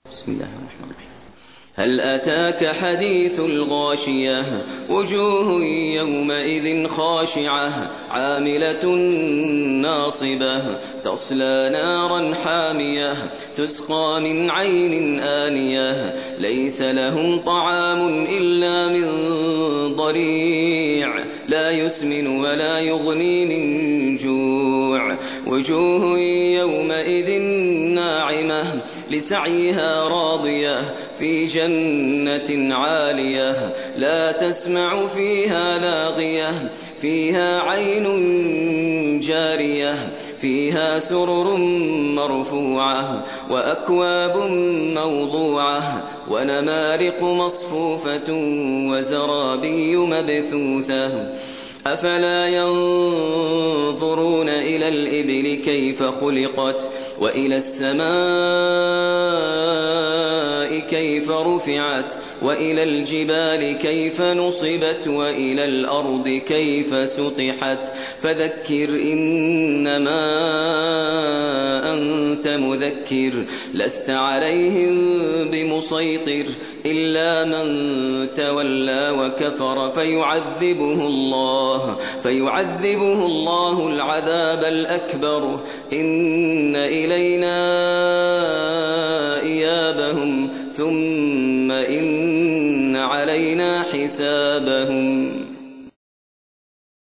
بسم الله الرحمن الرحيم. هل أتاك حديث الغاشية وجوه يومئذ خاشعة عاملة ناصبة تصلى نارا حامية تسقى من عين آنية ليس لهم طعام إلا من ضريع لا يسمن ولا يغني من جوع وجوه يومئذ ناعمة لسعيها راضية في جنة عالية لا تسمع فيها لاغية فيها عين جارية فيها سرر مرفوعة وأكواب موضوعة ونمارق مصفوفة وزرابي مبثوثة أفلا ينظرون إلى الإبل كيف خلقت وإلى السماء كيف رفعت وإلى الجبال كيف نصبت وإلى الأرض كيف سطحت فذكر إنما أنت مذكر لست عليهم بمسيطر إلا من تولى وكفر فيعذبه الله العذاب الأكبر إن إلينا إيابهم ثم إن علينا حسابهم.